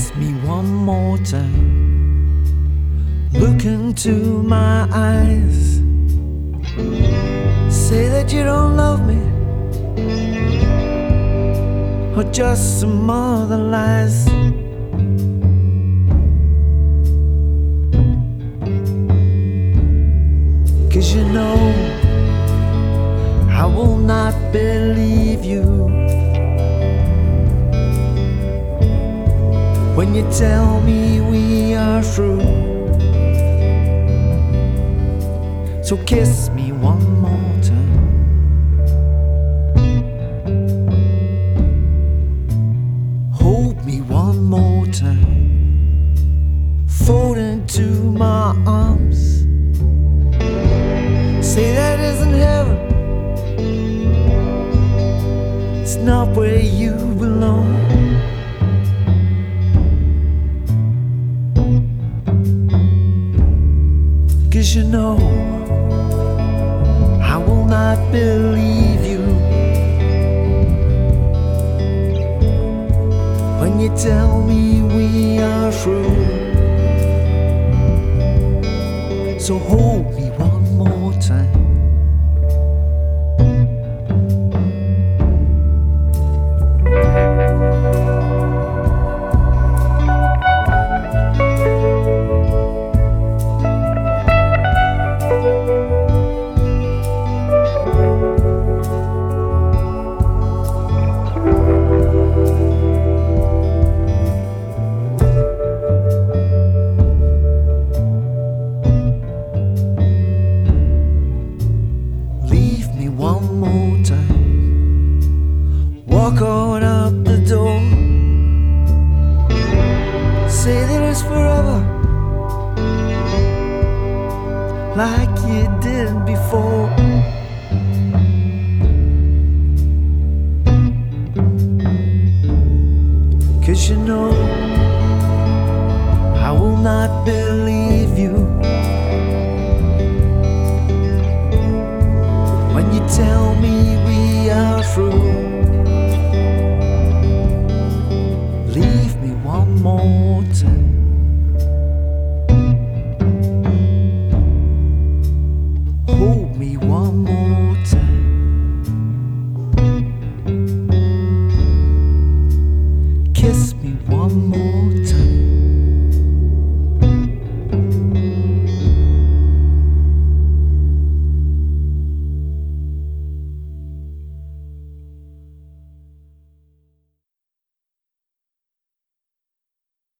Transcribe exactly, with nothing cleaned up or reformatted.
kiss me one more time, look into my eyes, say that you don't love me, or just some other lies. Cause you know I will not believe you when you tell me we are through. So kiss me one more time, hold me one more time, fold into my arms, say that isn't heaven, it's not where you belong. Cause you know I will not believe you when you tell me we are through. So hold me one more time, one more time, walk on out the door, say that it's forever, like you did before. Cause you know I will not believe you when you tell me we are through. Leave me one more time.